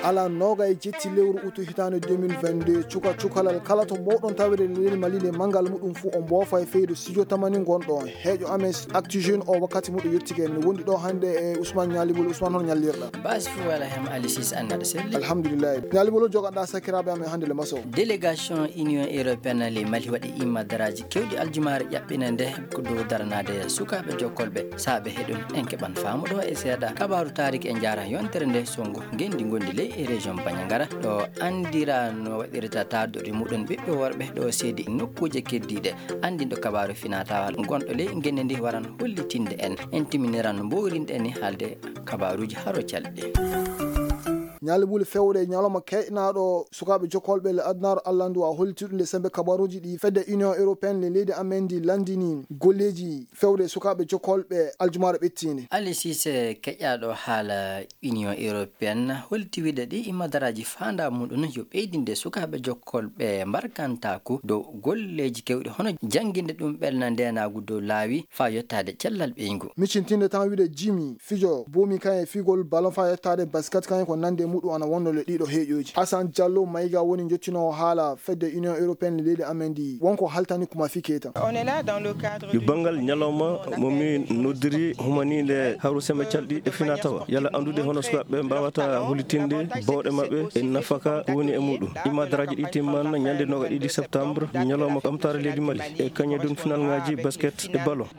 ala noga e jetti lewru utu hitande 2022 cuka cukalal kala to moɗon tawire leli malile mangal muɗum fu on bofa e feydo studio tamani gonɗo heeƴo amen actu jeune o wakkati muɗo yettike mi wondi ɗo hande e Ousmane Ñalibol. Ousmane hon ñallirɗa basi fu wala hem Ali Sis annada selli alhamdulillah. Ñalibol jogaɗa sakiraɓe amen hande le maso délégation union européenne le mali waɗi imadaraji kewɗi aljumare ƴaɓɓinande ko dow daranade sukaɓe jokkolɓe saaɓe heɗum en keɓan faamuɗo e seeɗa kabaru tariki en jara yontere nde songo gendi gondi ley e région Bandiagara ɗo andira no waɗirta tardori muɗum ɓiɓɓe worɓe ɗo seedi nokkuje keddiɗe andinɗo kabaru finatawal gonɗo ley genne ndi waran hollitinde en timiniran mbowrinɗe ni haalde kabaruji haro calɗi. Ñalibul fewde ñaloma kaynaɗo sukaɓe jokkolɓe le adnaro allandu a hollitiɗude sembe kabaruji ɗi fedde union européenne le leydi amendi landini golleji fewde sukaɓe jokkolɓe aljumare ɓettinde. Ali Cissé keƴƴaɗo haala union européenne holti wiide ɗi imadaraji fanda muɗum yo ɓeydinde sukaɓe jokkolɓe mbarkantaku dow golleji kewɗi hono jangguinde ɗum ɓelna ndenagu dow laawi fa yettade cellal ɓeygu. Micintinde tan wiide Jimi fijo bomi kan e figol ballon fa yettade basket kan ko nande muɗum ana wonno le ɗiɗo heeƴoji. Hassan Diallo Mayiga woni jottinowo haala fedde union européenne leydi amendi wonko haltani kuma fiketa. Yo bangal ñalawma momi noddiri humanide hawru sembe calɗi e fina tawa yalla andude hono sukaɓe mbawata hollitinde bawɗe mabɓe e nafaka woni e muɗum. Imadaraji ɗi timman ñande 2 septembre ñalawma ɓamtare leydi Mali e kañe dun final ngaji basket e ballon.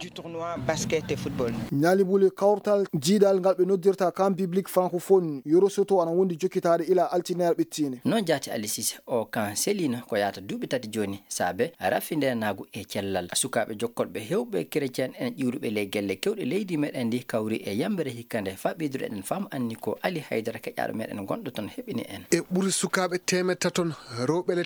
Ñalibuli kawrtal jiidal ngal ɓe noddirta camp public francophone Yoro Soto ana wondi jokkitade ila altinaire ɓettine. Non jaati Ali Cissé o kan selina ko yata duuɓi tati joni saabe rafinde nagu e cellal sukaɓe jokkolɓe hewɓe chrétien en ƴiwruɓe ley gelle kewɗe leydi meɗen ndi kawri e yambere hikkande faɓidude eɗen faam anni ko Ali Haydara keƴƴaɗo meɗen gonɗo ton heɓini en e ɓuuri sukaɓe temedta ton rewɓe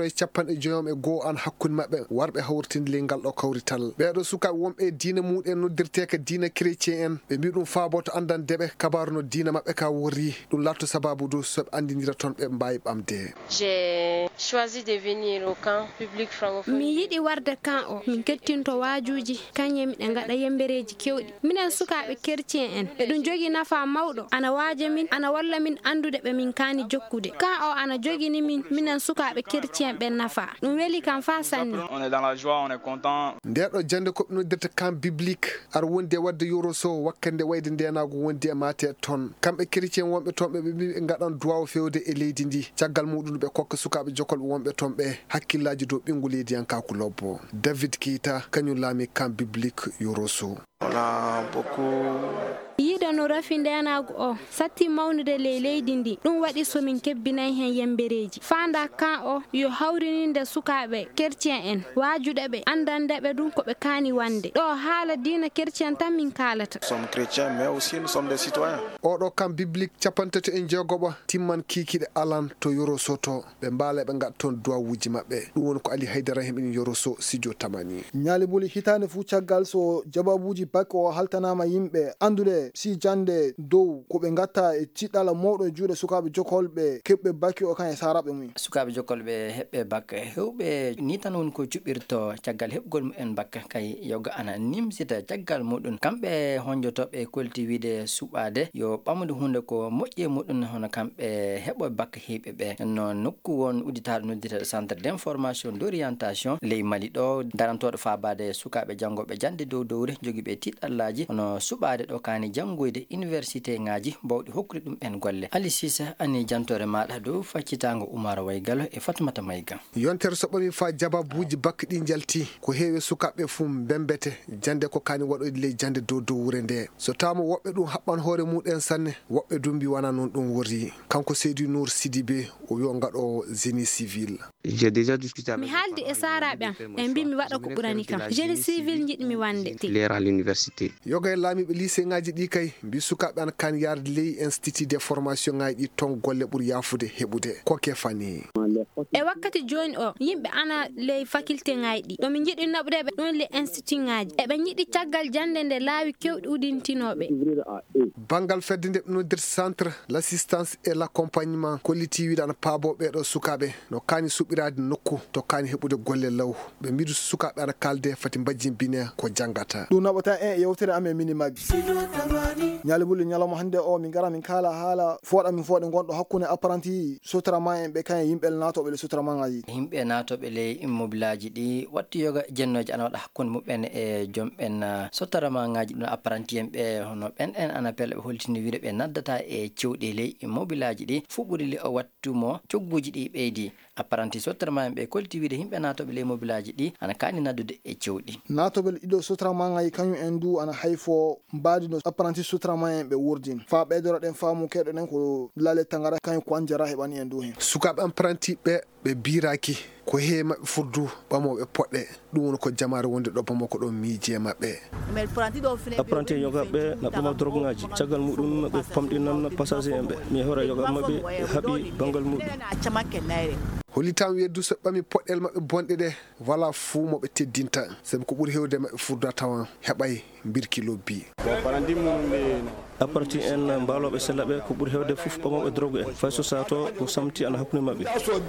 151 an hakkude mabɓe warɓe hawrtinde ley ngal ɗo kawrital ɓeɗo sukaɓe wonɓe diina muɗen noddirteke diina chrétien en ɓe mbi ɗum faaboto andandeɓe kabaru no diina mabɓe ka wori ɗum latto sababu do soɓe andinira ton ɓe mbawi ɓamde. J'ai choisi de venir au camp public francophone. Mi yiɗi warde camp o min kettinto wajuji kanye miɗe gaɗa yembereji kewɗi minen sukaɓe chrétien en eɗum jogui nafa mawɗo ana waaja min ana walla min andude ɓe min kani jokkude camp o ana jogini min minen sukaɓe chrétien ɓe nafa ɗum weli kam fa sanni. On est dans la joie, on est content. Ndeɗo jande ko ɓe noddirta camp biblique ar wondi e wadde Yoro Sow wakkande wayde ndenago wondi e mate ton kamɓe chrétien wonɓe ton ɓe mbi ɓe gaɗan duwaw fewde e leydi ndi caggal muɗum ɓe kokka sukaɓe jokkolɓe wonɓe ton ɓe hakkillaji dow ɓingu leydi yankaku lobbo. David Keita kañum laami camp biblique Yoro Sow. On a beaucoup yiida no rafi ndenagu o satti mawnude ley leydi ndi ɗum waɗi somin kebbinay hen yembereji fanda kan o yo hawrininde sukaɓe chrétien en wajuɗe ɓe andandeɓe ɗum koɓe kani wande ɗo haala diina chrétien tan min kalata. Nous sommes chrétiens mais aussi nous sommes des citoyens. Oɗo camp biblique 17 timman kikiɗe alan to Yoro Soto ɓe mbaala ɓe gaɗa toon duwawuji mabɓe ɗum woni ko Ali Haydara heɓini Yoro Sow studio tamani. Ñalibuli hitande fu caggal so jababuji bakke o haltanama yimɓe andude si jande dow ko ɓe gatta e tiɗɗala mawɗo e juuɗe sukaɓe jokkolɓe keɓɓe bakke o kan e saraɓe mum. Sukaɓe jokkolɓe heɓɓe bakke hewɓe ni tan woni ko juɓɓirto caggal heɓgol mumen bakke kay yoga ana nimsita caggal muɗum kamɓe honjotoɓe kolti wiide suɓade yo ɓamude hunde ko moƴƴe muɗum hono kamɓe heɓoɓe bakke heɓɓe ɓe no nokku won udditaɗo nodditeɗo centre d'information d'orientation ley Mali ɗo darantoɗo fabade sukaɓe jangoɓe jande dow dowre joguiɓe tiɗɗallaji hono suɓade ɗo kani jangoyde université ngaji bawɗi hokkude ɗum en golle. Ali Cissé ani jantore maɗa dow faccitango Oumar Waygalo e Fatoumata Mayiga. Yontere so ɓami fa jababuji bakke ɗi jalti ko heewi sukaɓe fu bembete jande ko kani waɗoyde ley jande dow wure nde so tawmo woɓɓe ɗum haɓɓan hoore muɗen sanne woɓɓe dumbi wana noon ɗum wori kanko Seydou Nour Sidibé o yo gaɗo génie civil. Mi haaldi e saraɓe am ɓe mbi mi waɗa ko ɓurani kam génie civil jiɗmi wande yoga e laamiɓe lycée ngaji ɗi kay mbi sukaɓe an kan yarde ley institut de formation ngaji ɗi ton golle ɓuuri yafude heɓude koke fani e wakkati joni o yimɓe ana ley faculté ngaji ɗi ɗomin jiɗi naɓudeɓe ɗon le institut ngaji eɓe jiɗi caggal jande nde laawi kewɗi udintinoɓe bangal fedde nde ɓe noddirta centre l'assistance et l'accompagnement kolliti wiide ana paabo ɓeɗo sukaɓe no kani suɓirade nokku to kani heɓude golle law ɓe mbiɗo sukaɓe ana kalde fati mbajjimbine ko janggata ɗum naɓata en yewtere amen minimaggi nyalibul nyalamo hande o min gara min kala hala foda min fode gondo hakkunde apprenti sotrama en be kan yimbe nato be sotrama ngaji yimbe nato be le immobilaji di watti yoga jennoje ana wada hakkunde mubben e jomben sotrama ngaji no apprenti en be hono ben en ana pelle be holtini wiide be naddata e ciwde le immobilaji di fubudi le o wattumo cogguji di beedi apprenti sotrama en be kolti wiide yimbe nato be le immobilaji di ana kani naddude e ciwdi nato be ido sotrama ngaji kanyu en du ana hayfo mbadi no apprenti sotrama en be wurdin fa be do den faamu kedo nen ko lale tangara kanyu ko anjara hebani en du hen sukabe apprenti be biraki ko heema furdu bamobe podde dum ko jamaare wonde do bamo ko do miije mabbe apprenti yogabe na bamo drogaji cagal mudum be pamdi non passager en be mi hora yoga mabbe habi bangal mudum holi tan weddu so bami poddel mabbe bonde de wala fu mo be teddinta sabi ko buri hewde mabbe furda tawan hebay birki lobbi apparti en mbalobe sellabe ko buri hewde fuf bamobe drogue en fay so sato ko samti ana hakkunde mabbe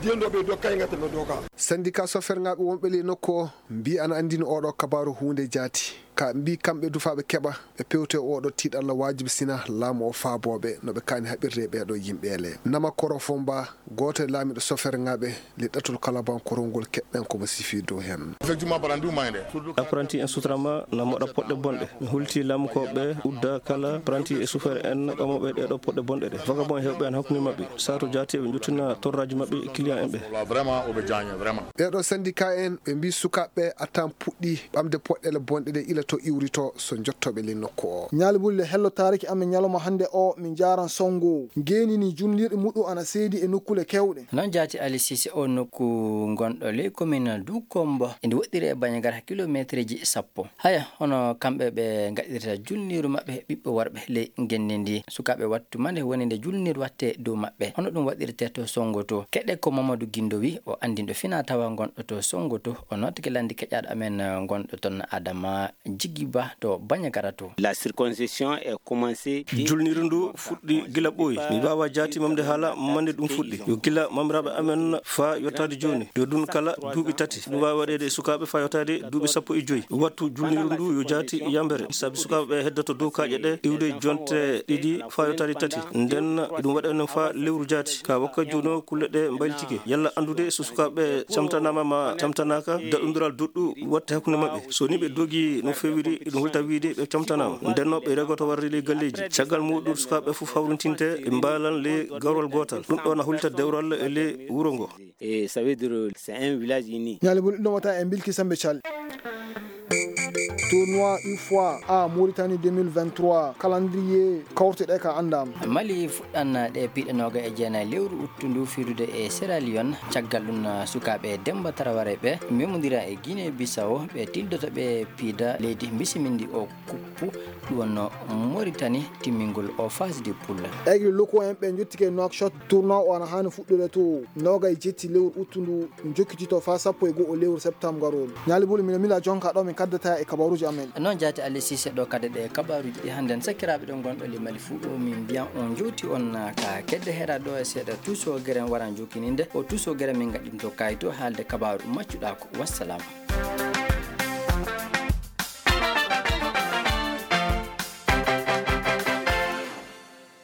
syndicat chauffeur ngabe wonbe le nokko mbi ana andini odo kabaru hunde jati ka mbi kambe dufabe keba be pewte odo tidalla wajibi sina lamo o faabobe no be kani habirre be do yimbele nama korofomba goto lami do chauffeur ngabe li datul kalaban korongol kebben ko sifi do hen effectivement barandu mayde apprenti en sutrama na moda podde bonde hulti lam ko be udda kala apprenti e chauffeur en bamobe de do podde bonde de vagabond hewbe en hakkunde mabbe sato jati be juttuna torraji mabbe client en be vraiment o be janya vraiment be do syndicat en be mbi sukabe atam puddi bamde poddele bonde de ila to iwrito so jottobe le nokko nyalbulle hello tariki amen nyaloma hande o min jaran songo geni ni jumnirde mudu ana seedi e nokkule kewde non jati ali sisi o nokku gondo le commune du kombo indi woddire e banyagar kilometre ji sappo haya hono kambe be ngadirta julniru mabbe bibbe warbe le gennindi sukabe wattu mande woninde julniru watte do mabbe hono dum wadirte to songo to kedde ko Mamadou Gindowi o andindo fina tawa gondo to songo to o notike landi kejjaado amen gondo ton Adama Jigiba to banyagarato la circoncision est commencée julnirundu fuddi gila boy mi bawa jati mamde hala mande dum fuddi yo gila mamrabe amen fa yotade joni do dun kala duubi tati dum wa wadede sukabe fa yotade duubi sappo e joyi wattu julnirundu yo jati yambere sabi sukabe heddato do kaaje de iwde jonte didi fa yotade tati den dum wadano fa lewru jati ka wakka jono kullede mbaltike yalla andude sukabe camtanama ma camtanaka dadundural duddu watte hakkunde mabbe so ni be dogi no fewiri dum hulta wiide be camtanama denno be regoto warri le galleji cagal mudum sukabe fu fawruntinte e mbalan le garol gotal dum do na hulta dewral le wurongo et ça veut dire c'est un village uni nyalbul do wata en bilki sambe chal tournoi UFOA a Mauritanie 2023 calendrier kawte de ka andam Mali fudanna de pidenoga e jena lewru uttundu firude e Sierra Leone caggal dun sukabe Demba Traoré be memondira e Guinée Bissau be tildoto be pida leydi bisimindi o kuppu wonno Mauritanie timmingol o phase de poule egli loko en be jottike Nouakchott tournoi on hanu fuddude to noga jetti lewru uttundu jokkitito fa sappo e go o lewru septembre garol nyalibul min mila jonka do min kaddata e kabaruji amen non jati Ali Cissé do kadde de kabaruji handen sakirabe don gondo le Mali fu o min bian on joti on ka kedde hera do e seda tuso geren waran jokininde o tuso geren min gaddim to kayto halde kabaru maccuda ko wassalam